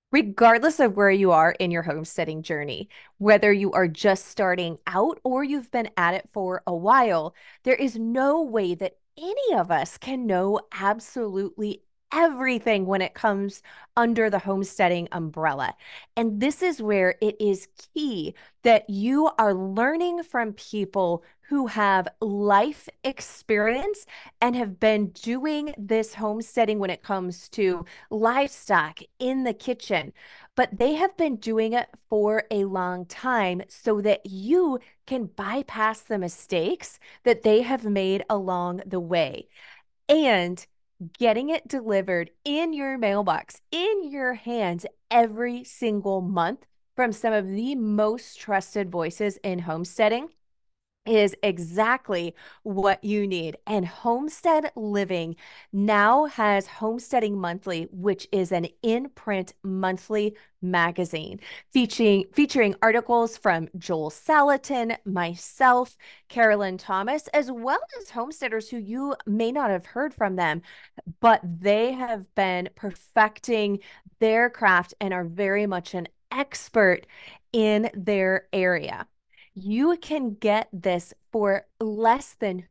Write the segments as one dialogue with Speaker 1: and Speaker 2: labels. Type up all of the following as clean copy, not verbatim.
Speaker 1: Regardless of where you are in your homesteading journey, whether you are just starting out or you've been at it for a while, there is no way that any of us can know absolutely everything when it comes under the homesteading umbrella. And this is where it is key that you are learning from people who have life experience and have been doing this homesteading when it comes to livestock in the kitchen, but they have been doing it for a long time so that you can bypass the mistakes that they have made along the way. And getting it delivered in your mailbox, in your hands every single month from some of the most trusted voices in homesteading is exactly what you need. And Homestead Living now has Homesteading Monthly, which is an in-print monthly magazine featuring articles from Joel Salatin, myself, Carolyn Thomas, as well as homesteaders who you may not have heard from them, but they have been perfecting their craft and are very much an expert in their area. You can get this for less than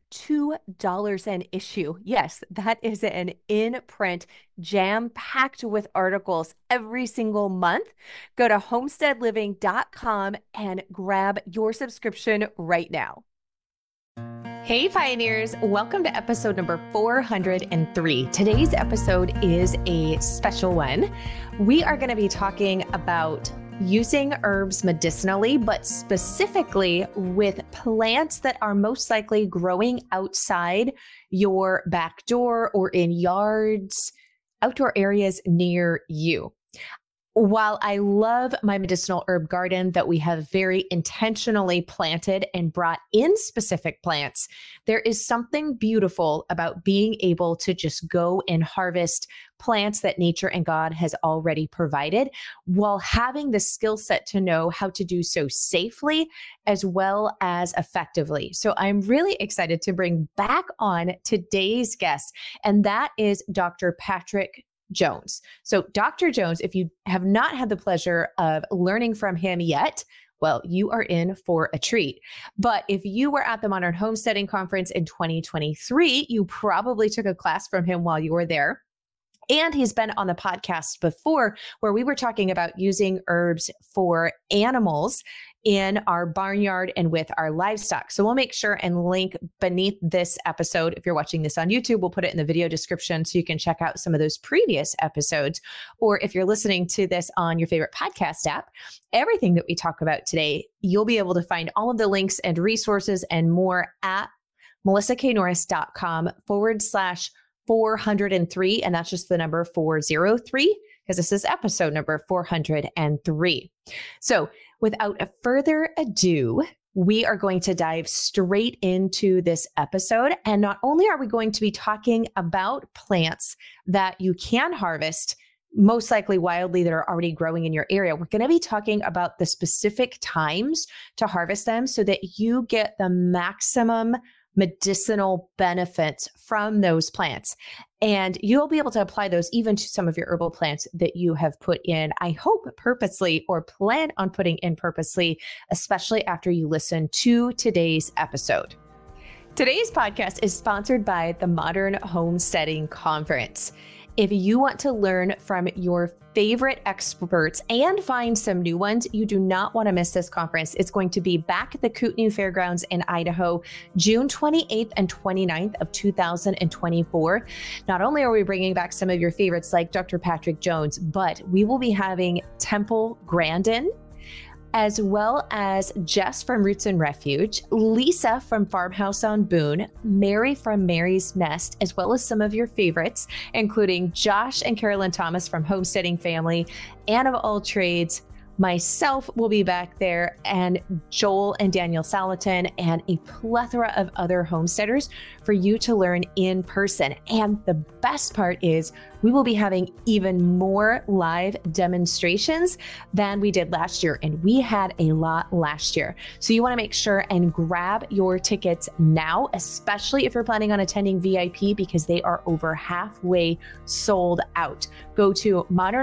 Speaker 1: $2 an issue. Yes, that is an in print, jam packed with articles every single month. Go to homesteadliving.com and grab your subscription right now. Hey, Pioneers, welcome to episode number 403. Today's episode is a special one. We are going to be talking about using herbs medicinally, but specifically with plants that are most likely growing outside your back door or in yards, outdoor areas near you. While I love my medicinal herb garden that we have very intentionally planted and brought in specific plants, there is something beautiful about being able to just go and harvest plants that nature and God has already provided while having the skill set to know how to do so safely as well as effectively. So I'm really excited to bring back on today's guest, and that is Dr. Patrick Jones. So Dr. Jones, if you have not had the pleasure of learning from him yet, well, you are in for a treat. But if you were at the Modern Homesteading Conference in 2023, you probably took a class from him while you were there. And he's been on the podcast before where we were talking about using herbs for animals in our barnyard and with our livestock. So we'll make sure and link beneath this episode. If you're watching this on YouTube, we'll put it in the video description so you can check out some of those previous episodes. Or if you're listening to this on your favorite podcast app, everything that we talk about today, you'll be able to find all of the links and resources and more at melissaknorris.com/403. And that's just the number 403 because this is episode number 403. So without further ado, we are going to dive straight into this episode. And not only are we going to be talking about plants that you can harvest, most likely wildly, that are already growing in your area, we're going to be talking about the specific times to harvest them so that you get the maximum medicinal benefits from those plants. And you'll be able to apply those even to some of your herbal plants that you have put in, I hope purposely, or plan on putting in purposely, especially after you listen to today's episode. Today's podcast is sponsored by the Modern Homesteading Conference. If you want to learn from your favorite experts and find some new ones, you do not want to miss this conference. It's going to be back at the Kootenai Fairgrounds in Idaho, June 28th and 29th of 2024. Not only are we bringing back some of your favorites like Dr. Patrick Jones, but we will be having Temple Grandin, as well as Jess from Roots and Refuge, Lisa from Farmhouse on Boone, Mary from Mary's Nest, as well as some of your favorites, including Josh and Carolyn Thomas from Homesteading Family, Anne of All Trades. Myself will be back there, and Joel and Daniel Salatin, and a plethora of other homesteaders for you to learn in person. And the best part is we will be having even more live demonstrations than we did last year. And we had a lot last year. So you want to make sure and grab your tickets now, especially if you're planning on attending VIP, because they are over halfway sold out. go to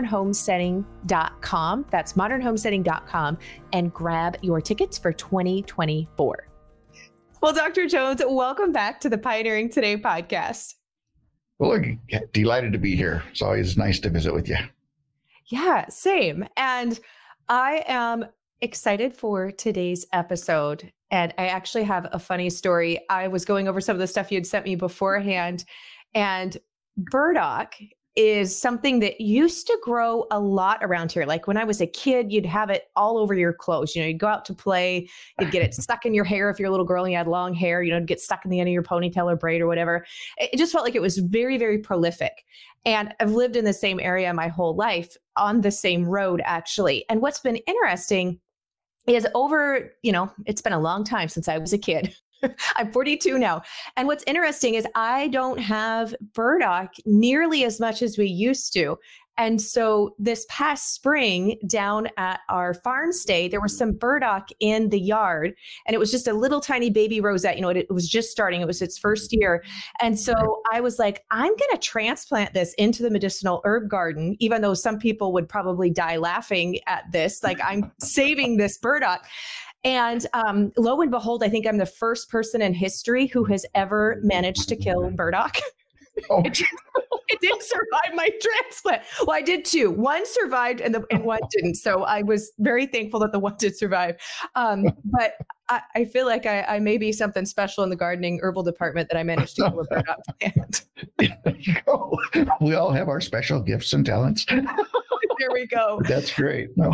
Speaker 1: modernhomesteading.com. That's modernhomesteading.com and grab your tickets for 2024. Well, Dr. Jones, welcome back to the Pioneering Today podcast.
Speaker 2: Well, delighted to be here. It's always nice to visit with you.
Speaker 1: Yeah, same. And I am excited for today's episode. And I actually have a funny story. I was going over some of the stuff you'd sent me beforehand, and burdock is something that used to grow a lot around here. Like when I was a kid, you'd have it all over your clothes. You know, you'd go out to play, you'd get it stuck in your hair if you're a little girl and you had long hair, you know, it'd get stuck in the end of your ponytail or braid or whatever. It just felt like it was very, very prolific. And I've lived in the same area my whole life, on the same road, actually. And what's been interesting is it's been a long time since I was a kid. I'm 42 now. And what's interesting is I don't have burdock nearly as much as we used to. And so this past spring down at our farm stay, there was some burdock in the yard, and it was just a little tiny baby rosette. You know, it was just starting. It was its first year. And so I was like, I'm going to transplant this into the medicinal herb garden, even though some people would probably die laughing at this. Like, I'm saving this burdock. And lo and behold, I think I'm the first person in history who has ever managed to kill burdock. Oh. It didn't survive my transplant. Well, I did two. One survived and one didn't. So I was very thankful that the one did survive. But I feel like I may be something special in the gardening herbal department that I managed to kill a burdock plant.
Speaker 2: There you go. We all have our special gifts and talents.
Speaker 1: There we go.
Speaker 2: That's great. No.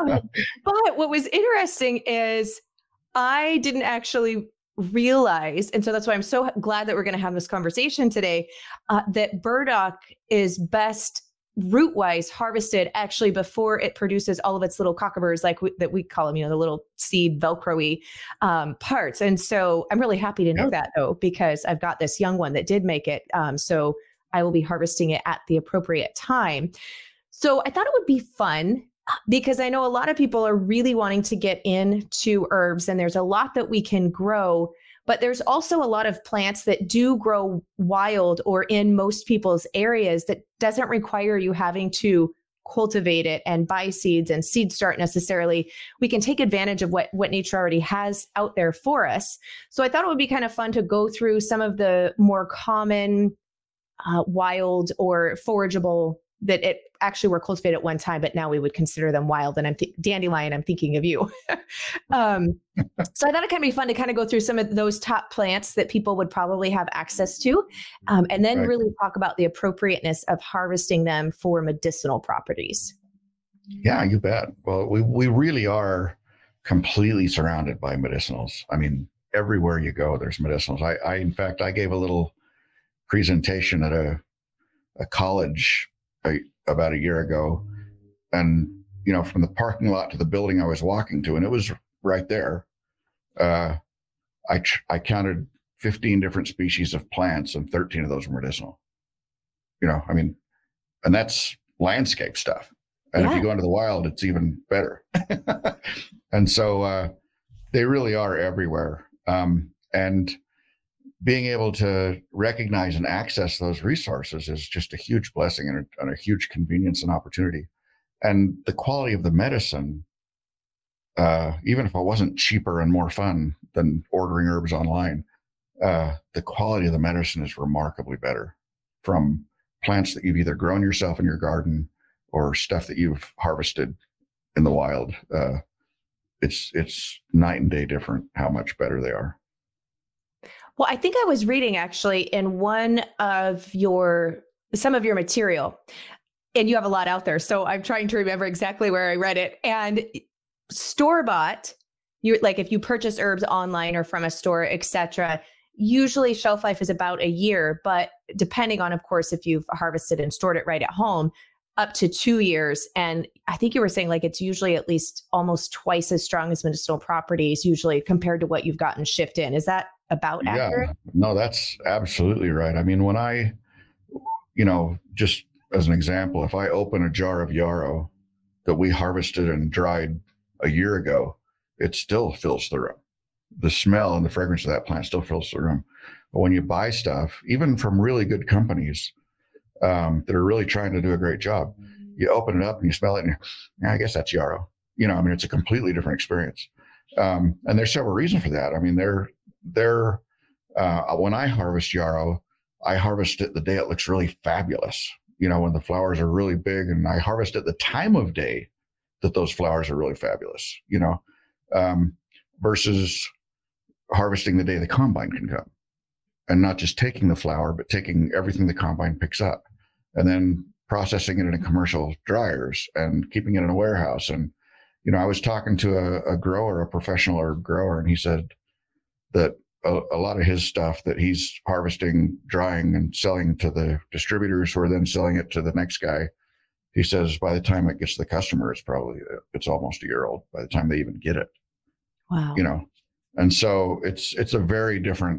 Speaker 1: But what was interesting is I didn't actually realize, and so that's why I'm so glad that we're going to have this conversation today, that burdock is best root-wise harvested actually before it produces all of its little cockaburs, that we call them, you know, the little seed Velcro-y parts. And so I'm really happy to know that, though, because I've got this young one that did make it. So I will be harvesting it at the appropriate time. So I thought it would be fun, because I know a lot of people are really wanting to get into herbs, and there's a lot that we can grow, but there's also a lot of plants that do grow wild or in most people's areas that doesn't require you having to cultivate it and buy seeds and seed start necessarily. We can take advantage of what nature already has out there for us. So I thought it would be kind of fun to go through some of the more common wild or forageable that it actually were cultivated at one time, but now we would consider them wild. And dandelion, I'm thinking of you. So I thought it kind of be fun to kind of go through some of those top plants that people would probably have access to, and then really talk about the appropriateness of harvesting them for medicinal properties.
Speaker 2: Yeah, you bet. Well, we really are completely surrounded by medicinals. I mean, everywhere you go, there's medicinals. In fact, I gave a little presentation at a college about a year ago, and you know, from the parking lot to the building I was walking to, and it was right there. I counted 15 different species of plants, and 13 of those were medicinal. You know, I mean, and that's landscape stuff. And if you go into the wild, it's even better. And so they really are everywhere. And being able to recognize and access those resources is just a huge blessing and a huge convenience and opportunity. And the quality of the medicine, even if it wasn't cheaper and more fun than ordering herbs online, the quality of the medicine is remarkably better from plants that you've either grown yourself in your garden or stuff that you've harvested in the wild. It's night and day different how much better they are.
Speaker 1: Well, I think I was reading actually in some of your material, and you have a lot out there, so I'm trying to remember exactly where I read it. And store-bought, if you purchase herbs online or from a store, etc., usually shelf life is about a year, but depending on, of course, if you've harvested and stored it right at home, up to 2 years. And I think you were saying it's usually at least almost twice as strong as medicinal properties, usually compared to what you've gotten shipped in. Is that about accurate?
Speaker 2: No, that's absolutely right. I mean, when I, just as an example, if I open a jar of yarrow that we harvested and dried a year ago, it still fills the room. The smell and the fragrance of that plant still fills the room. But when you buy stuff, even from really good companies, that are really trying to do a great job. You open it up and you smell it, and yeah, I guess that's yarrow. I mean, it's a completely different experience. And there's several reasons for that. I mean, when I harvest yarrow, I harvest it the day it looks really fabulous. When the flowers are really big, and I harvest at the time of day that those flowers are really fabulous. Versus harvesting the day the combine can come, and not just taking the flower, but taking everything the combine picks up, and then processing it in commercial dryers and keeping it in a warehouse. And I was talking to a grower, a professional grower, and he said that a lot of his stuff that he's harvesting, drying, and selling to the distributors who are then selling it to the next guy, he says by the time it gets to the customer, it's almost a year old by the time they even get it.
Speaker 1: Wow.
Speaker 2: And so it's a very different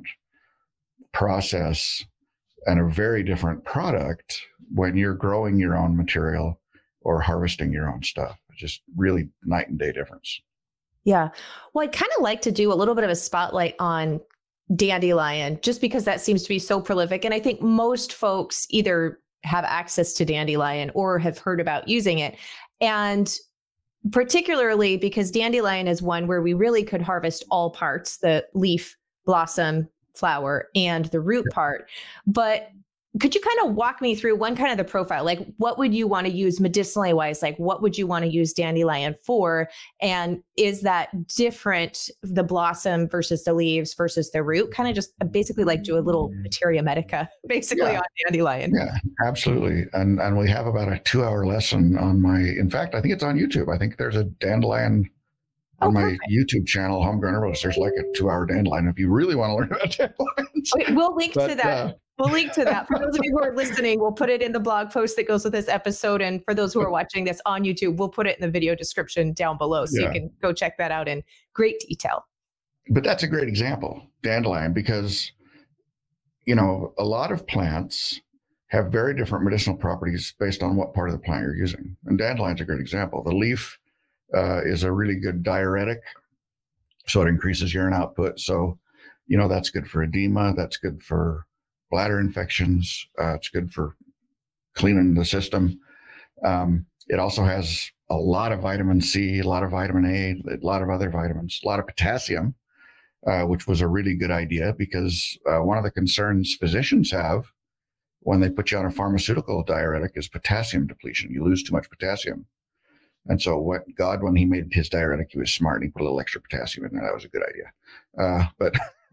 Speaker 2: process and a very different product when you're growing your own material or harvesting your own stuff. It's just really night and day difference.
Speaker 3: Yeah. Well, I'd kind of like to do a little bit of a spotlight on dandelion, just because that seems to be so prolific. And I think most folks either have access to dandelion or have heard about using it. And particularly because dandelion is one where we really could harvest all parts, the leaf, blossom, flower, and the root part. But could you kind of walk me through one kind of the profile? Like, what would you want to use medicinally wise? Like, what would you want to use dandelion for? And is that different, the blossom versus the leaves versus the root? Kind of just basically like do a little materia medica, basically, on dandelion.
Speaker 2: Yeah, absolutely. And we have about a 2-hour lesson on in fact, I think it's on YouTube. I think there's a dandelion on my YouTube channel, Homegrown Herbalist. There's like a 2-hour dandelion if you really want to learn about dandelions.
Speaker 3: Okay, we'll link to that. We'll link to that. For those of you who are listening, we'll put it in the blog post that goes with this episode. And for those who are watching this on YouTube, we'll put it in the video description down below. So you can go check that out in great detail.
Speaker 2: But that's a great example, dandelion, because, a lot of plants have very different medicinal properties based on what part of the plant you're using. And dandelion's a great example. The leaf is a really good diuretic, so it increases urine output. So, that's good for edema. That's good for bladder infections. It's good for cleaning the system. It also has a lot of vitamin C, a lot of vitamin A, a lot of other vitamins, a lot of potassium, which was a really good idea because one of the concerns physicians have when they put you on a pharmaceutical diuretic is potassium depletion. You lose too much potassium. And so when he made his diuretic, he was smart and he put a little extra potassium in there. That was a good idea. But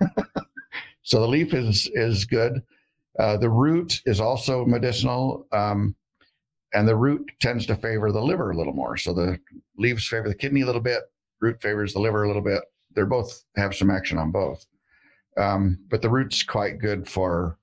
Speaker 2: so the leaf is good. The root is also medicinal. And the root tends to favor the liver a little more. So the leaves favor the kidney a little bit. Root favors the liver a little bit. They're both have some action on both. But the root's quite good for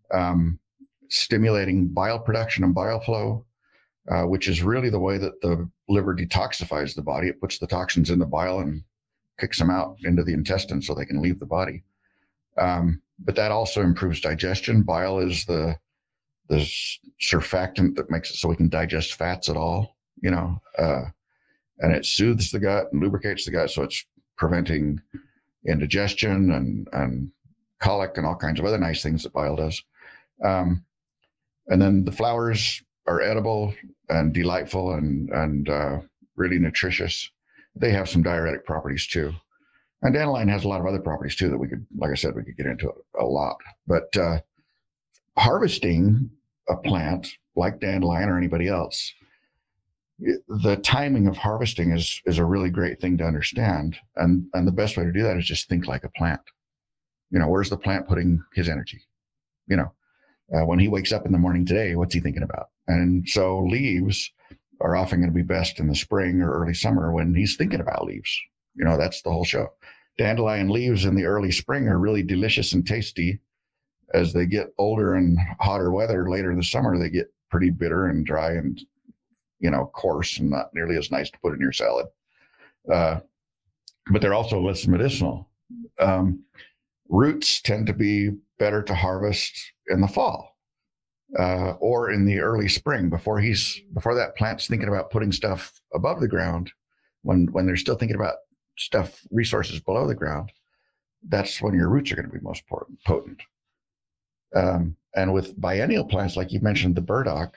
Speaker 2: stimulating bile production and bile flow, which is really the way that the liver detoxifies the body. It puts the toxins in the bile and kicks them out into the intestine so they can leave the body. But that also improves digestion. Bile is the surfactant that makes it so we can digest fats at all, and it soothes the gut and lubricates the gut. So it's preventing indigestion and colic and all kinds of other nice things that bile does. And then the flowers are edible and delightful and really nutritious. They have some diuretic properties too. And dandelion has a lot of other properties too that we could, like I said, we could get into a lot. But harvesting a plant like dandelion or anybody else, the timing of harvesting is a really great thing to understand. And the best way to do that is just think like a plant. Where's the plant putting his energy? When he wakes up in the morning today, what's he thinking about? And so leaves are often going to be best in the spring or early summer when he's thinking about leaves. That's the whole show. Dandelion leaves in the early spring are really delicious and tasty. As they get older and hotter weather later in the summer, they get pretty bitter and dry and, coarse and not nearly as nice to put in your salad. But they're also less medicinal. Roots tend to be better to harvest in the fall or in the early spring before that plant's thinking about putting stuff above the ground. When they're still thinking about resources below the ground, that's when your roots are going to be most potent. And with biennial plants, like you mentioned, the burdock,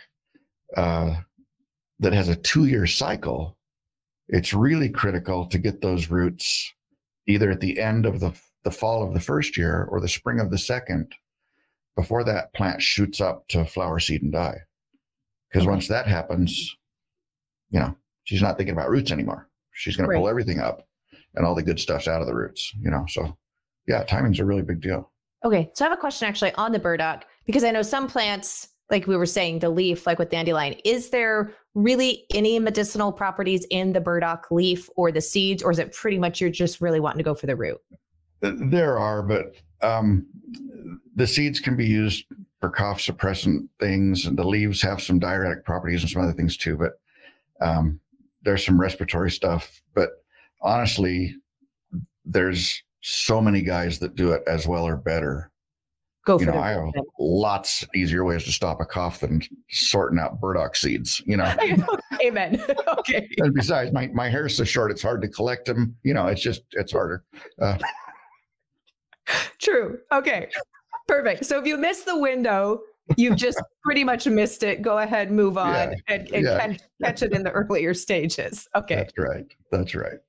Speaker 2: that has a 2-year cycle, it's really critical to get those roots either at the end of the fall of the first year or the spring of the second, before that plant shoots up to flower, seed, and die. Because once that happens, she's not thinking about roots anymore. She's going to pull everything up, and all the good stuff's out of the roots, So yeah, timing's a really big deal.
Speaker 3: Okay. So I have a question actually on the burdock, because I know some plants, like we were saying, the leaf, like with dandelion, is there really any medicinal properties in the burdock leaf or the seeds, or is it pretty much you're just really wanting to go for the root?
Speaker 2: There are, but the seeds can be used for cough suppressant things, and the leaves have some diuretic properties and some other things too. But there's some respiratory stuff. But honestly, there's so many guys that do it as well or better.
Speaker 3: Go for
Speaker 2: I have lots easier ways to stop a cough than sorting out burdock seeds,
Speaker 3: Amen. Okay.
Speaker 2: And besides, my hair is so short, it's hard to collect them. It's harder.
Speaker 3: True. Okay. Perfect. So if you missed the window, you've just pretty much missed it. Go ahead, move on and catch it in the earlier stages. Okay.
Speaker 2: That's right.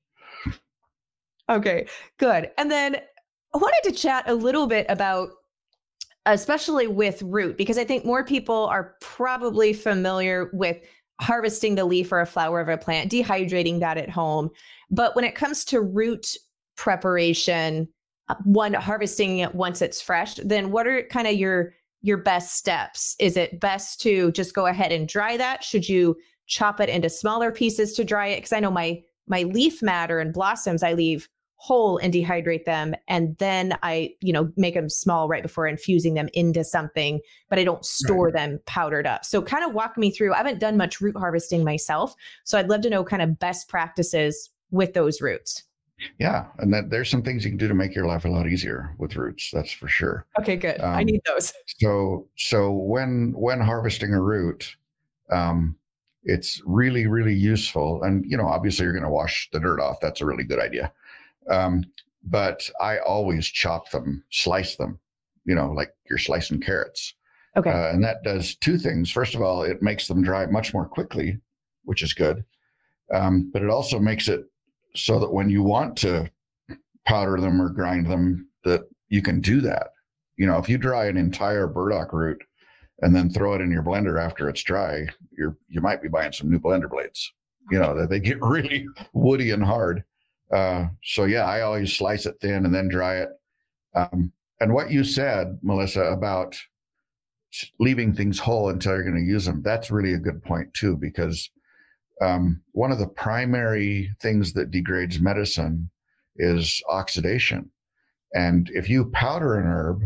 Speaker 3: Okay, good. And then I wanted to chat a little bit about, especially with root, because I think more people are probably familiar with harvesting the leaf or a flower of a plant, dehydrating that at home. But when it comes to root preparation, harvesting it once it's fresh, then what are kind of your best steps? Is it best to just go ahead and dry that? Should you chop it into smaller pieces to dry it? Because I know my leaf matter and blossoms, I leave whole and dehydrate them. And then I, make them small right before infusing them into something, but I don't store them powdered up. So kind of walk me through. I haven't done much root harvesting myself, so I'd love to know kind of best practices with those roots.
Speaker 2: Yeah. And there's some things you can do to make your life a lot easier with roots. That's for sure.
Speaker 3: Okay, good. I need those.
Speaker 2: So when harvesting a root, it's really, really useful. And, obviously you're going to wash the dirt off. That's a really good idea. But I always chop them, slice them, like you're slicing carrots.
Speaker 3: Okay.
Speaker 2: And that does two things. First of all, it makes them dry much more quickly, which is good. But it also makes it so that when you want to powder them or grind them, that you can do that. If you dry an entire burdock root and then throw it in your blender after it's dry, you might be buying some new blender blades. That they get really woody and hard. So yeah, I always slice it thin and then dry it. And what you said, Melissa, about leaving things whole until you're going to use them, that's really a good point too, because one of the primary things that degrades medicine is oxidation. And if you powder an herb,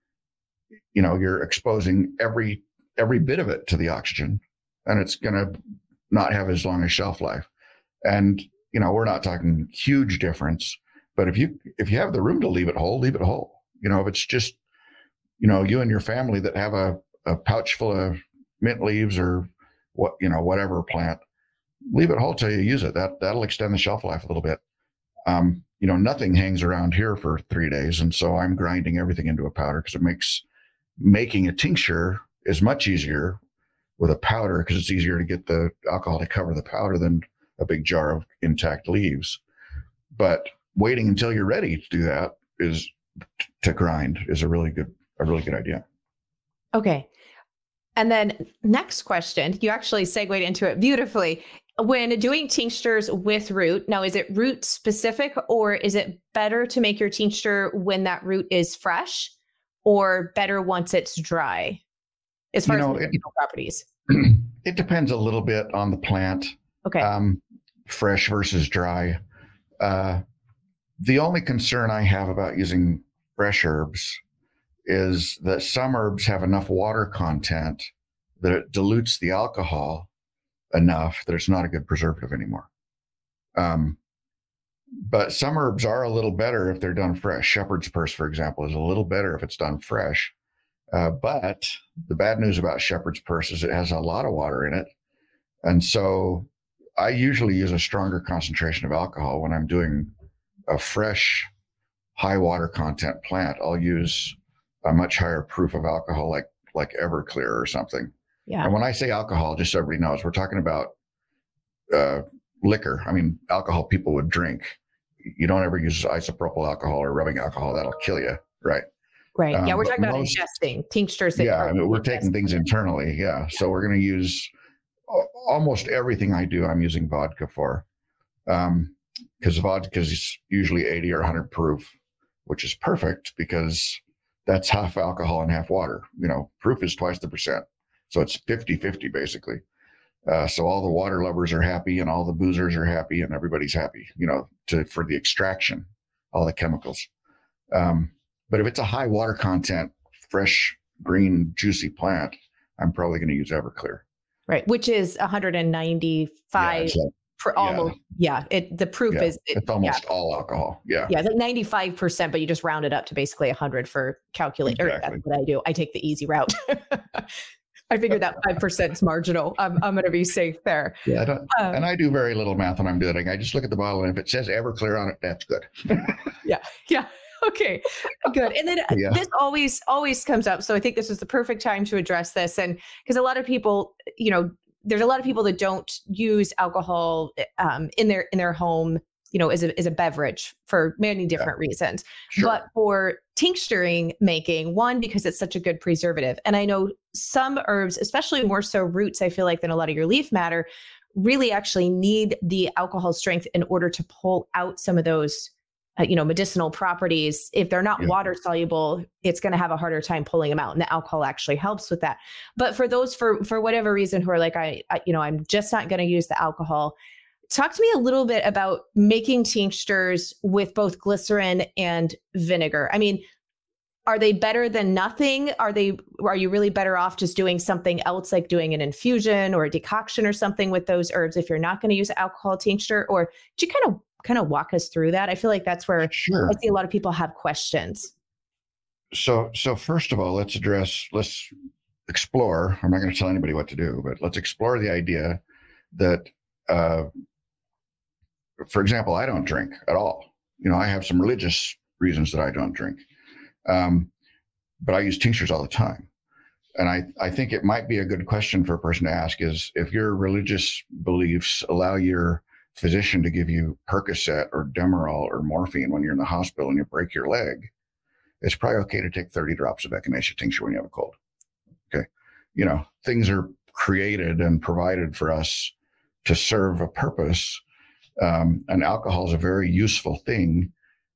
Speaker 2: you're exposing every bit of it to the oxygen, and it's going to not have as long a shelf life. And we're not talking huge difference, but if you have the room to leave it whole, leave it whole. If it's just, you and your family that have a pouch full of mint leaves or whatever plant, leave it whole till you use it. That'll extend the shelf life a little bit. Nothing hangs around here for 3 days. And so I'm grinding everything into a powder, because it makes making a tincture is much easier with a powder, because it's easier to get the alcohol to cover the powder than a big jar of intact leaves. But waiting until you're ready to do that to grind is a really good idea. Okay.
Speaker 3: And then next question, you actually segued into it beautifully. When doing tinctures with root, now is it root specific, or is it better to make your tincture when that root is fresh, or better once it's dry, as far as medicinal properties?
Speaker 2: It depends a little bit on the plant.
Speaker 3: Okay.
Speaker 2: Fresh versus dry. The only concern I have about using fresh herbs is that some herbs have enough water content that it dilutes the alcohol enough that it's not a good preservative anymore. But some herbs are a little better if they're done fresh. Shepherd's purse, for example, is a little better if it's done fresh. But the bad news about shepherd's purse is it has a lot of water in it. And so I usually use a stronger concentration of alcohol when I'm doing a fresh, high water content plant. I'll use a much higher proof of alcohol, like Everclear or something.
Speaker 3: Yeah.
Speaker 2: And when I say alcohol, just so everybody knows, we're talking about liquor. I mean, alcohol people would drink. You don't ever use isopropyl alcohol or rubbing alcohol. That'll kill you, right?
Speaker 3: Right. Yeah, we're
Speaker 2: But
Speaker 3: talking about ingesting tinctures. That
Speaker 2: I mean, we're taking things internally. Yeah. So we're going to use almost everything I do. I'm using vodka for, because vodka is usually 80 or 100 proof, which is perfect because that's half alcohol and half water. Proof is twice the percent. So it's 50-50 basically. So all the water lovers are happy and all the boozers are happy and everybody's happy, for the extraction, all the chemicals. But if it's a high water content, fresh, green, juicy plant, I'm probably going to use Everclear.
Speaker 3: Right. Which is 195 for almost. Yeah. The proof is.
Speaker 2: It's almost all alcohol. Yeah.
Speaker 3: Yeah. It's like 95%, but you just round it up to basically 100 for calculate.
Speaker 2: Exactly.
Speaker 3: That's what I do. I take the easy route. I figured that 5% is marginal. I'm going to be safe there.
Speaker 2: Yeah, and I do very little math when I'm doing it. I just look at the bottle, and if it says Everclear on it, that's good.
Speaker 3: Yeah. Okay, good. And then this always comes up. So I think this is the perfect time to address this. And because a lot of people, there's a lot of people that don't use alcohol in their home, as a beverage for many different reasons.
Speaker 2: Sure.
Speaker 3: But for tincturing making, one, because it's such a good preservative. And I know some herbs, especially more so roots, I feel like, than a lot of your leaf matter, really actually need the alcohol strength in order to pull out some of those medicinal properties. If they're not water soluble, it's going to have a harder time pulling them out. And the alcohol actually helps with that. But for those, for whatever reason, who are like, I'm just not going to use the alcohol. Talk to me a little bit about making tinctures with both glycerin and vinegar. I mean, are they better than nothing? Are you really better off just doing something else, like doing an infusion or a decoction or something with those herbs if you're not going to use alcohol tincture? Or do you kind of walk us through that? I feel like that's where I see a lot of people have questions.
Speaker 2: So first of all, let's explore. I'm not going to tell anybody what to do, but let's explore the idea that, for example, I don't drink at all. I have some religious reasons that I don't drink, but I use tinctures all the time. And I think it might be a good question for a person to ask is, if your religious beliefs allow your physician to give you Percocet or Demerol or morphine when you're in the hospital and you break your leg, it's probably okay to take 30 drops of echinacea tincture when you have a cold. Okay. Things are created and provided for us to serve a purpose. And alcohol is a very useful thing.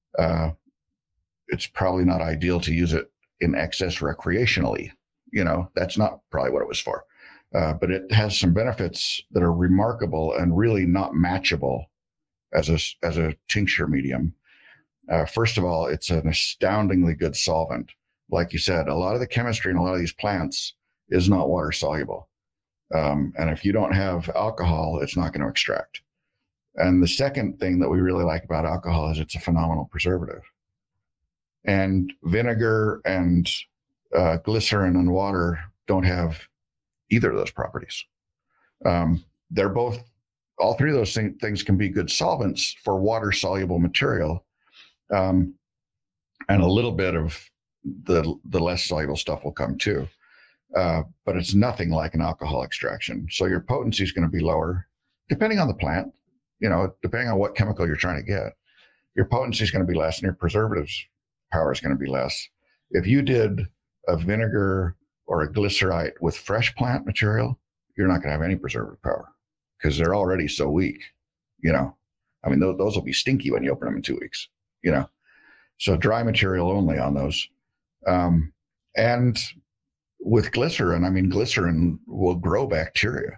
Speaker 2: It's probably not ideal to use it in excess recreationally. That's not probably what it was for. But it has some benefits that are remarkable and really not matchable as a tincture medium. First of all, it's an astoundingly good solvent. Like you said, a lot of the chemistry in a lot of these plants is not water soluble. And if you don't have alcohol, it's not going to extract. And the second thing that we really like about alcohol is it's a phenomenal preservative. And vinegar and glycerin and water don't have either of those properties. They're both, all three of those things can be good solvents for water soluble material. And a little bit of the less soluble stuff will come too. But it's nothing like an alcohol extraction. So your potency is going to be lower, depending on the plant, depending on what chemical you're trying to get. Your potency is going to be less and your preservatives power is going to be less. If you did a vinegar or a glycerite with fresh plant material, you're not going to have any preservative power because they're already so weak. I mean, those will be stinky when you open them in 2 weeks. So dry material only on those. And with glycerin, I mean, glycerin will grow bacteria,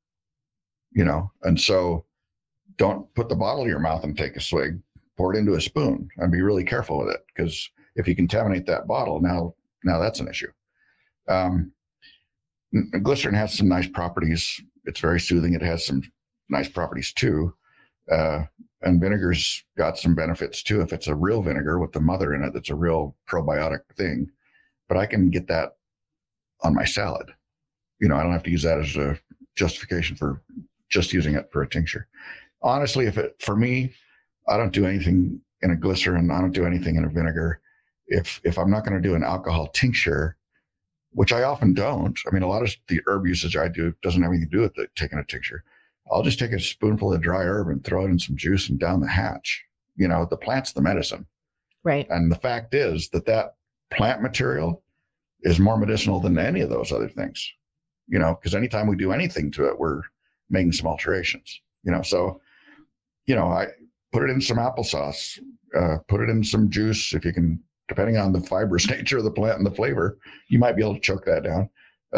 Speaker 2: and so don't put the bottle in your mouth and take a swig, pour it into a spoon and be really careful with it. Because if you contaminate that bottle, now that's an issue. Glycerin has some nice properties. It's very soothing. It has some nice properties too. And vinegar's got some benefits too. If it's a real vinegar with the mother in it, that's a real probiotic thing, but I can get that on my salad. I don't have to use that as a justification for just using it for a tincture. Honestly, for me, I don't do anything in a glycerin. I don't do anything in a vinegar. if I'm not going to do an alcohol tincture, which I often don't. I mean, a lot of the herb usage I do doesn't have anything to do with taking a tincture. I'll just take a spoonful of dry herb and throw it in some juice and down the hatch. The plant's the medicine.
Speaker 3: Right.
Speaker 2: And the fact is that plant material is more medicinal than any of those other things, because anytime we do anything to it, we're making some alterations, so, I put it in some applesauce, put it in some juice. If you can, depending on the fibrous nature of the plant and the flavor, you might be able to choke that down.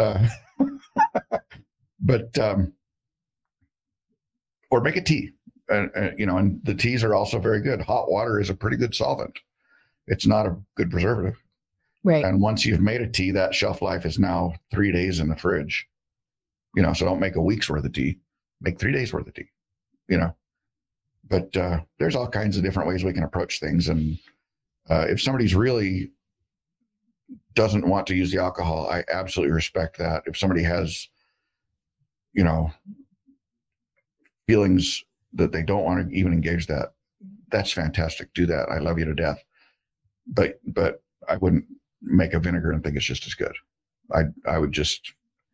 Speaker 2: Or make a tea, and the teas are also very good. Hot water is a pretty good solvent. It's not a good preservative.
Speaker 3: Right.
Speaker 2: And once you've made a tea, that shelf life is now 3 days in the fridge. So don't make a week's worth of tea, make 3 days worth of tea, But there's all kinds of different ways we can approach things. And if somebody's really doesn't want to use the alcohol, I absolutely respect that. If somebody has, feelings that they don't want to even engage that, that's fantastic. Do that. I love you to death. But I wouldn't make a vinegar and think it's just as good. I would just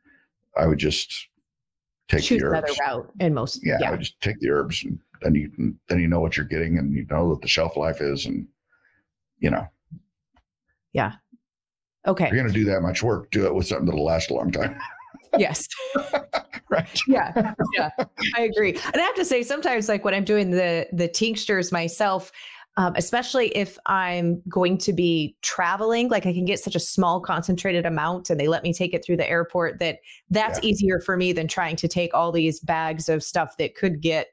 Speaker 2: take
Speaker 3: choose
Speaker 2: the herbs.
Speaker 3: another route in most.
Speaker 2: Yeah, I would just take the herbs, and then you know what you're getting, and you know what the shelf life is, and
Speaker 3: Yeah. Okay.
Speaker 2: If you're going to do that much work, do it with something that'll last a long time.
Speaker 3: Yes.
Speaker 2: Right.
Speaker 3: Yeah. I agree. And I have to say, sometimes, like when I'm doing the tinctures myself, especially if I'm going to be traveling, like I can get such a small concentrated amount and they let me take it through the airport, that's easier for me than trying to take all these bags of stuff that could get,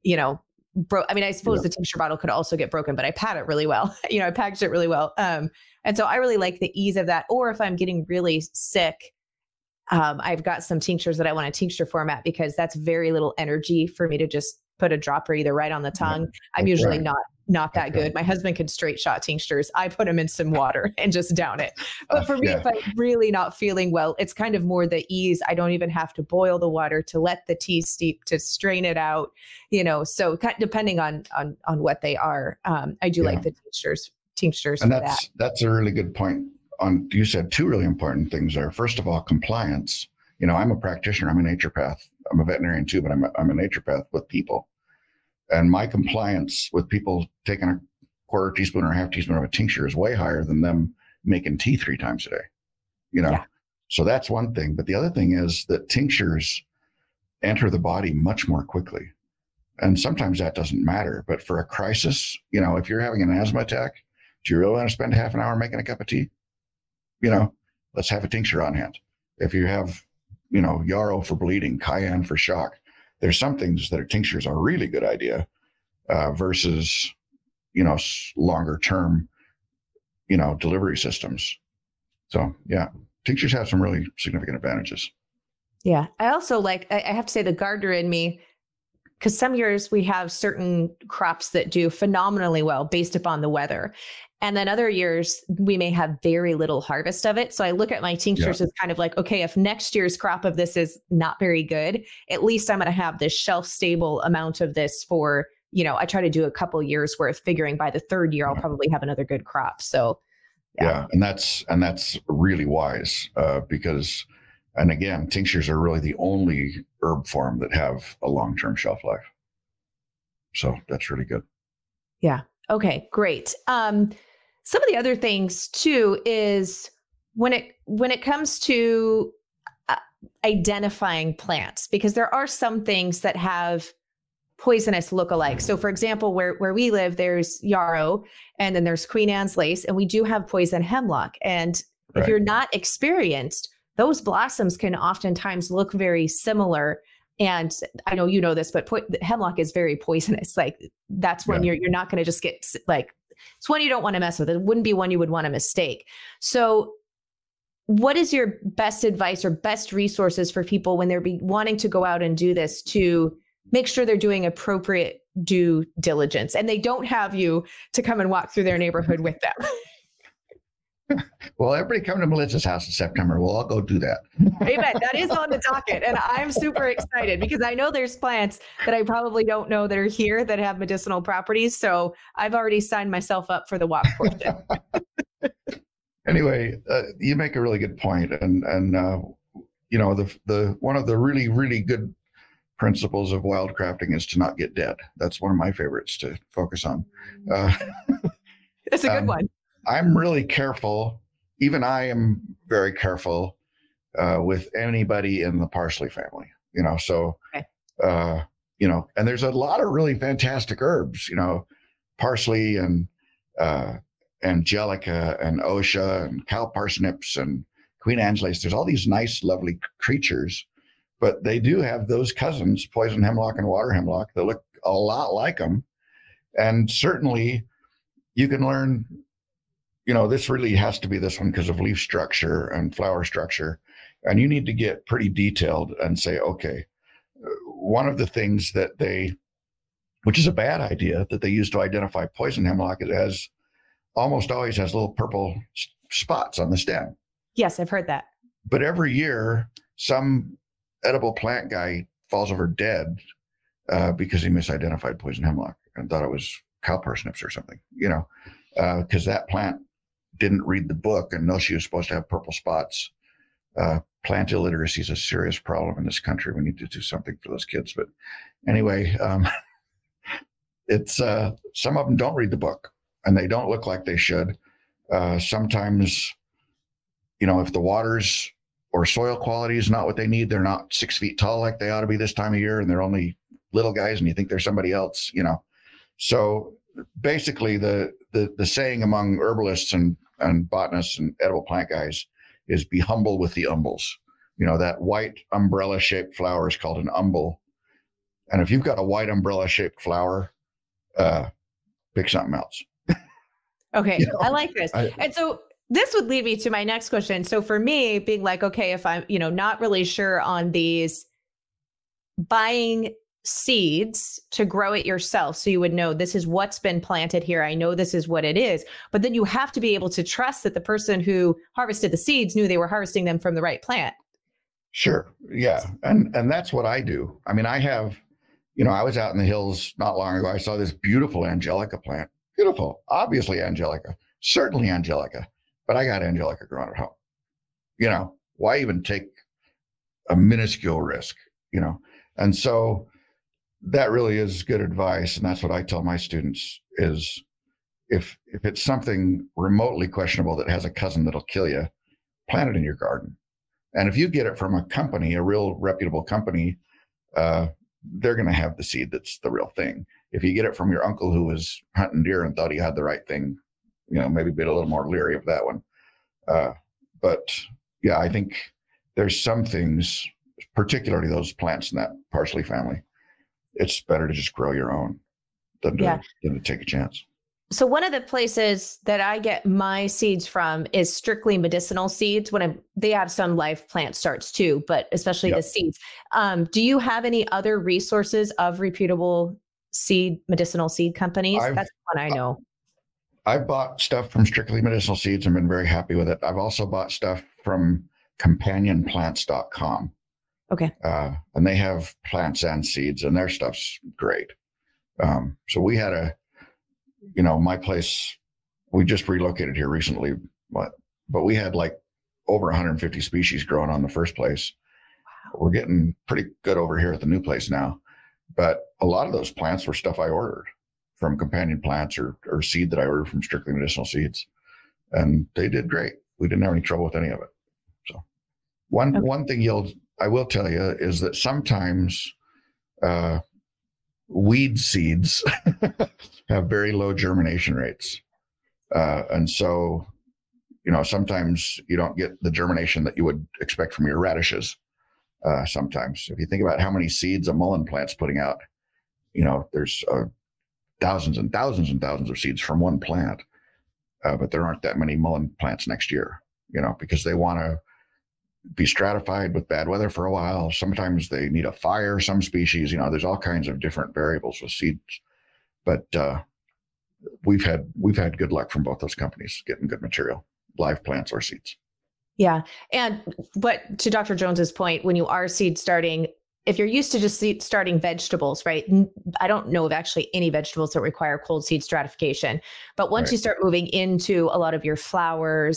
Speaker 3: I mean, I suppose the tincture bottle could also get broken, but I pad it really well. I packaged it really well. And so I really like the ease of that. Or if I'm getting really sick, I've got some tinctures that I want a tincture format, because that's very little energy for me to just put a dropper either right on the tongue. I'm usually not that good. My husband could straight shot tinctures. I put them in some water and just down it. But for me, if I'm really not feeling well, it's kind of more the ease. I don't even have to boil the water to let the tea steep, to strain it out, so depending on what they are, I do like the tinctures
Speaker 2: and
Speaker 3: for that.
Speaker 2: That's a really good point. You said two really important things there. First of all, compliance. I'm a practitioner. I'm a naturopath. I'm a veterinarian too, but I'm a naturopath with people. And my compliance with people taking a quarter teaspoon or a half teaspoon of a tincture is way higher than them making tea 3 times a day. So that's one thing. But the other thing is that tinctures enter the body much more quickly. And sometimes that doesn't matter. But for a crisis, if you're having an asthma attack, do you really want to spend half an hour making a cup of tea? Let's have a tincture on hand. If you have, yarrow for bleeding, cayenne for shock, there's some things that tinctures are a really good idea versus, longer term, delivery systems. So tinctures have some really significant advantages.
Speaker 3: Yeah. I also I have to say, the gardener in me, because some years we have certain crops that do phenomenally well based upon the weather. And then other years we may have very little harvest of it. So I look at my tinctures as kind of like, okay, if next year's crop of this is not very good, at least I'm going to have this shelf stable amount of this for, I try to do a couple years worth, figuring by the 3rd year, I'll probably have another good crop. So
Speaker 2: and that's really wise because, and again, tinctures are really the only herb form that have a long-term shelf life. So that's really good.
Speaker 3: Yeah. Okay, great. Some of the other things too is when it comes to identifying plants, because there are some things that have poisonous lookalikes. So for example, where we live, there's yarrow and then there's Queen Anne's lace, and we do have poison hemlock. And if you're not experienced, those blossoms can oftentimes look very similar. And I know you know this, but hemlock is very poisonous. Like that's when you're not going to just get it's one you don't want to mess with. It wouldn't be one you would want to mistake. So what is your best advice or best resources for people when they're wanting to go out and do this, to make sure they're doing appropriate due diligence and they don't have you to come and walk through their neighborhood with them?
Speaker 2: Well, everybody come to Melissa's house in September. We'll all go do that.
Speaker 3: Amen. That is on the docket. And I'm super excited because I know there's plants that I probably don't know that are here that have medicinal properties. So I've already signed myself up for the walk portion.
Speaker 2: Anyway, you make a really good point, and the one of the really really good principles of wildcrafting is to not get dead. That's one of my favorites to focus on. Uh,
Speaker 3: That's a good one.
Speaker 2: I'm really careful. Even I am very careful with anybody in the parsley family. So
Speaker 3: Okay.
Speaker 2: and there's a lot of really fantastic herbs. Parsley and angelica and osha and cow parsnips and Queen Angeles. There's all these nice, lovely creatures, but they do have those cousins, poison hemlock and water hemlock, that look a lot like them. And certainly you can learn, this really has to be this one because of leaf structure and flower structure. And you need to get pretty detailed and say, okay, one of the things which is a bad idea, that they use to identify poison hemlock, it almost always has little purple spots on the stem.
Speaker 3: Yes, I've heard that.
Speaker 2: But every year, some edible plant guy falls over dead because he misidentified poison hemlock and thought it was cow parsnips or something, because that plant didn't read the book and know she was supposed to have purple spots. Plant illiteracy is a serious problem in this country. We need to do something for those kids. But anyway, it's some of them don't read the book and they don't look like they should. Sometimes, if the waters or soil quality is not what they need, they're not 6 feet tall like they ought to be this time of year, and they're only little guys, and you think they're somebody else. So basically, the saying among herbalists and botanists and edible plant guys is be humble with the umbels. That white umbrella shaped flower is called an umbel. And if you've got a white umbrella shaped flower, pick something else.
Speaker 3: Okay. I like this. And so this would lead me to my next question. So for me, being like, okay, if I'm, not really sure on these, buying seeds to grow it yourself, so you would know this is what's been planted here. I know this is what it is. But then you have to be able to trust that the person who harvested the seeds knew they were harvesting them from the right plant.
Speaker 2: Sure. Yeah. And that's what I do. I mean, I have, I was out in the hills not long ago. I saw this beautiful angelica plant. Beautiful. Obviously angelica. Certainly angelica. But I got angelica growing at home. Why even take a minuscule risk? And so that really is good advice. And that's what I tell my students is if it's something remotely questionable that has a cousin that'll kill you, plant it in your garden. And if you get it from a company, a real reputable company, they're going to have the seed that's the real thing. If you get it from your uncle who was hunting deer and thought he had the right thing, maybe be a little more leery of that one. But yeah, I think there's some things, particularly those plants in that parsley family, it's better to just grow your own than to take a chance.
Speaker 3: So one of the places that I get my seeds from is Strictly Medicinal Seeds. They have some live plant starts too, but especially the seeds. Do you have any other resources of reputable medicinal seed companies? That's one I know.
Speaker 2: I've bought stuff from Strictly Medicinal Seeds and been very happy with it. I've also bought stuff from companionplants.com.
Speaker 3: Okay.
Speaker 2: And they have plants and seeds, and their stuff's great. So we had my place, we just relocated here recently, but we had like over 150 species growing on the first place. Wow. We're getting pretty good over here at the new place now. But a lot of those plants were stuff I ordered from Companion Plants or seed that I ordered from Strictly Medicinal Seeds. And they did great. We didn't have any trouble with any of it. So one thing I will tell you is that sometimes weed seeds have very low germination rates. And so, sometimes you don't get the germination that you would expect from your radishes. Sometimes, if you think about how many seeds a mullein plant's putting out, there's thousands and thousands and thousands of seeds from one plant. But there aren't that many mullein plants next year, because they want to be stratified with bad weather for a while. Sometimes they need a fire, some species, there's all kinds of different variables with seeds. But we've had good luck from both those companies getting good material, live plants or seeds.
Speaker 3: Yeah. And to Dr. Jones's point, when you are seed starting, if you're used to just starting vegetables, right? I don't know of actually any vegetables that require cold seed stratification. But once you start moving into a lot of your flowers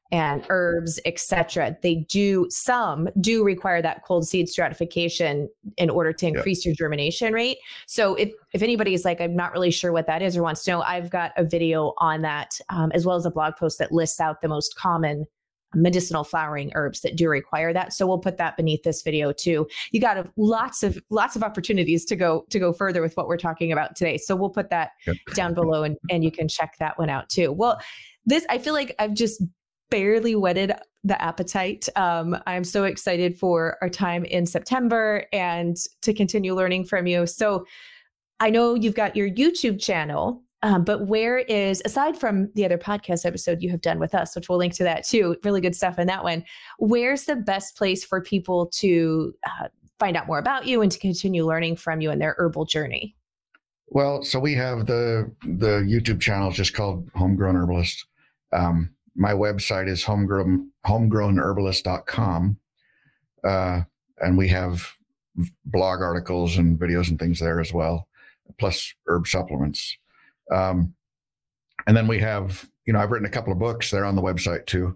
Speaker 3: and herbs, etc., some do require that cold seed stratification in order to increase your germination rate. So if anybody is like, I'm not really sure what that is or wants to know, I've got a video on that, as well as a blog post that lists out the most common medicinal flowering herbs that do require that. So we'll put that beneath this video too. You got lots of opportunities to go further with what we're talking about today. So we'll put that down below, and you can check that one out too. Well, I feel like I've just barely whetted the appetite. I'm so excited for our time in September and to continue learning from you. So I know you've got your YouTube channel, but aside from the other podcast episode you have done with us, which we'll link to that too, really good stuff in that one, where's the best place for people to find out more about you and to continue learning from you in their herbal journey?
Speaker 2: Well, so we have the YouTube channel just called Homegrown Herbalist. My website is homegrownherbalist.com. And we have blog articles and videos and things there as well, plus herb supplements. And then we have, I've written a couple of books. They're on the website too.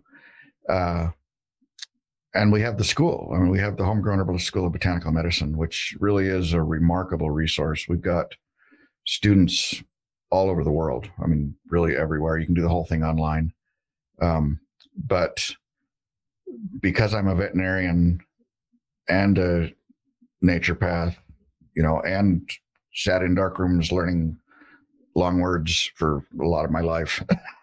Speaker 2: And we have the school. I mean, we have the Homegrown Herbalist School of Botanical Medicine, which really is a remarkable resource. We've got students all over the world. I mean, really everywhere. You can do the whole thing online. But because I'm a veterinarian and a naturopath, and sat in dark rooms learning long words for a lot of my life,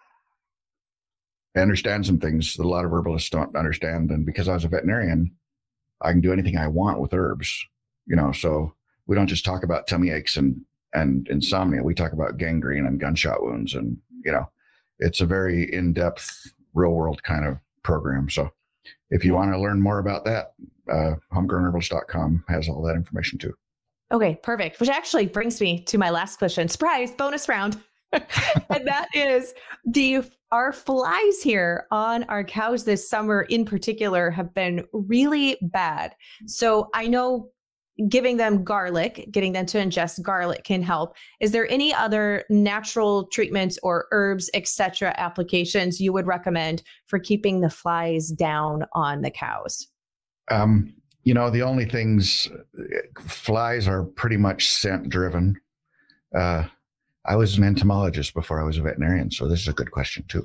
Speaker 2: I understand some things that a lot of herbalists don't understand. And because I was a veterinarian, I can do anything I want with herbs, so we don't just talk about tummy aches and insomnia. We talk about gangrene and gunshot wounds, and, it's a very in-depth, real-world kind of program. So if you want to learn more about that, homegrownherbalist.com has all that information too.
Speaker 3: Okay, perfect. Which actually brings me to my last question. Surprise, bonus round. And that is, our flies here on our cows this summer in particular have been really bad. So I know giving them garlic, getting them to ingest garlic can help. Is there any other natural treatments or herbs, etc., applications you would recommend for keeping the flies down on the cows?
Speaker 2: The only things, flies are pretty much scent driven. I was an entomologist before I was a veterinarian, so this is a good question too.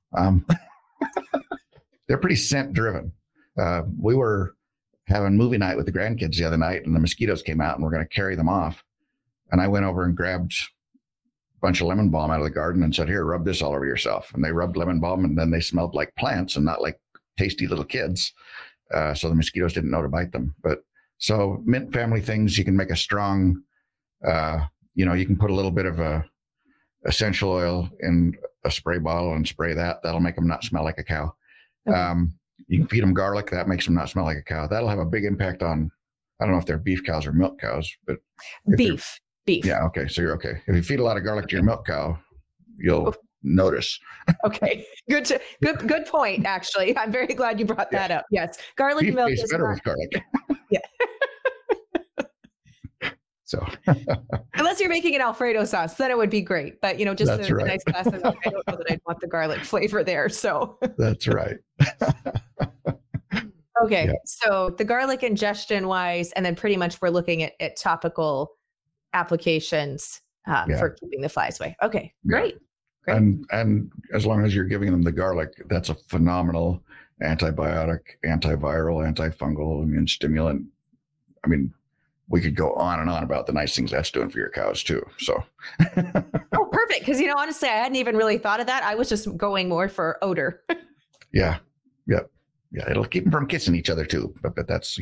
Speaker 2: They're pretty scent driven. We were having movie night with the grandkids the other night, and the mosquitoes came out and we're going to carry them off. And I went over and grabbed a bunch of lemon balm out of the garden and said, here, rub this all over yourself. And they rubbed lemon balm, and then they smelled like plants and not like tasty little kids. So the mosquitoes didn't know to bite them. But so mint family things, you can make a strong, you can put a little bit of essential oil in a spray bottle and spray that. That'll make them not smell like a cow. Okay. You can feed them garlic. That makes them not smell like a cow. That'll have a big impact on, I don't know if they're beef cows or milk cows, but
Speaker 3: beef.
Speaker 2: Yeah. Okay. So you're okay. If you feed a lot of garlic to your milk cow, you'll notice.
Speaker 3: Okay. Good point. Actually, I'm very glad you brought that up. Yes. Garlic
Speaker 2: beef
Speaker 3: milk
Speaker 2: tastes better with garlic.
Speaker 3: Yeah.
Speaker 2: So
Speaker 3: unless you're making an Alfredo sauce, then it would be great. But just a nice glass of milk, I don't know that I'd want the garlic flavor there. So
Speaker 2: that's right.
Speaker 3: Okay. Yeah. So the garlic ingestion wise, and then pretty much we're looking at topical applications for keeping the flies away. Okay. Great.
Speaker 2: Yeah. Great. And as long as you're giving them the garlic, that's a phenomenal antibiotic, antiviral, antifungal, immune stimulant. I mean, we could go on and on about the nice things that's doing for your cows too. So.
Speaker 3: Oh, perfect. Because, honestly, I hadn't even really thought of that. I was just going more for odor.
Speaker 2: Yeah. Yep. Yeah. It'll keep them from kissing each other too. But that's,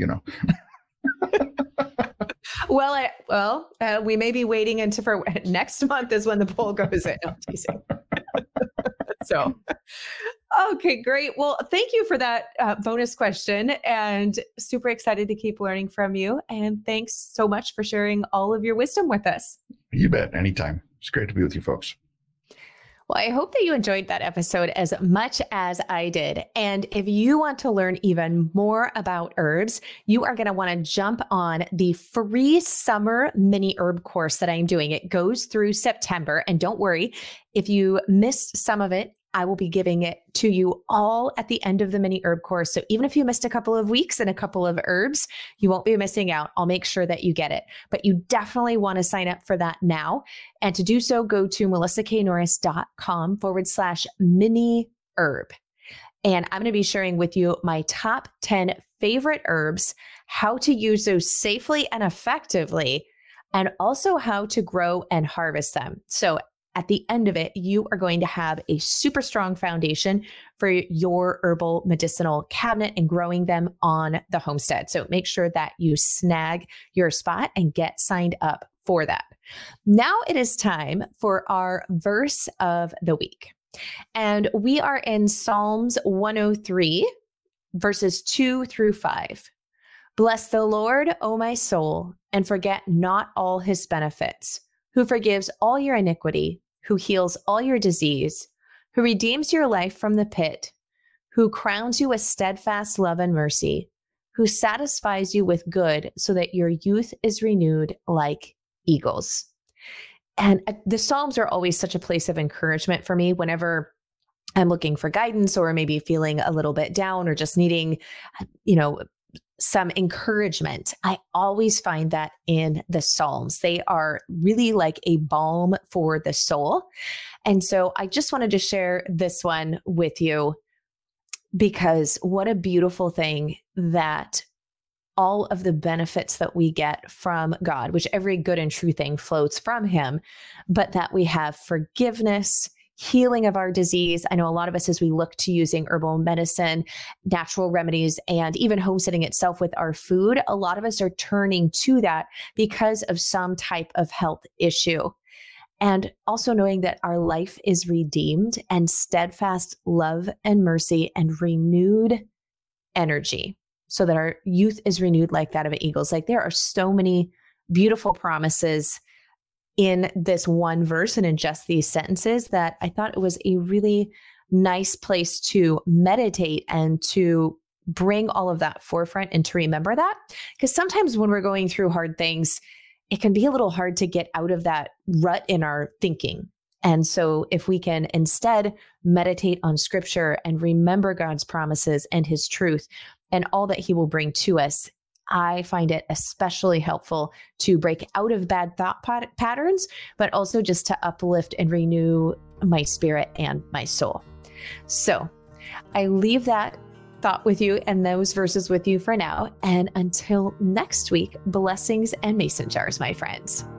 Speaker 3: Well, we may be waiting for next month is when the poll goes in. No, I'm teasing. So, okay, great. Well, thank you for that bonus question, and super excited to keep learning from you. And thanks so much for sharing all of your wisdom with us.
Speaker 2: You bet. Anytime. It's great to be with you folks.
Speaker 3: Well, I hope that you enjoyed that episode as much as I did. And if you want to learn even more about herbs, you are going to want to jump on the free summer mini herb course that I'm doing. It goes through September. And don't worry, if you missed some of it, I will be giving it to you all at the end of the mini herb course. So even if you missed a couple of weeks and a couple of herbs, you won't be missing out. I'll make sure that you get it. But you definitely want to sign up for that now. And to do so, go to melissaknorris.com/mini herb. And I'm going to be sharing with you my top 10 favorite herbs, how to use those safely and effectively, and also how to grow and harvest them. So at the end of it, you are going to have a super strong foundation for your herbal medicinal cabinet and growing them on the homestead. So make sure that you snag your spot and get signed up for that. Now it is time for our verse of the week. And we are in Psalms 103, verses 2-5. Bless the Lord, O my soul, and forget not all his benefits, who forgives all your iniquity, who heals all your disease, who redeems your life from the pit, who crowns you with steadfast love and mercy, who satisfies you with good so that your youth is renewed like eagles. And the Psalms are always such a place of encouragement for me whenever I'm looking for guidance or maybe feeling a little bit down or just needing, some encouragement. I always find that in the Psalms. They are really like a balm for the soul. And so I just wanted to share this one with you because what a beautiful thing that all of the benefits that we get from God, which every good and true thing flows from him, but that we have forgiveness, healing of our disease. I know a lot of us, as we look to using herbal medicine, natural remedies, and even homesteading itself with our food, a lot of us are turning to that because of some type of health issue. And also knowing that our life is redeemed and steadfast love and mercy and renewed energy, so that our youth is renewed like that of eagles. Like there are so many beautiful promises in this one verse and in just these sentences that I thought it was a really nice place to meditate and to bring all of that forefront and to remember that. Because sometimes when we're going through hard things, it can be a little hard to get out of that rut in our thinking. And so if we can instead meditate on scripture and remember God's promises and his truth and all that he will bring to us, I find it especially helpful to break out of bad thought patterns, but also just to uplift and renew my spirit and my soul. So I leave that thought with you and those verses with you for now. And until next week, blessings and mason jars, my friends.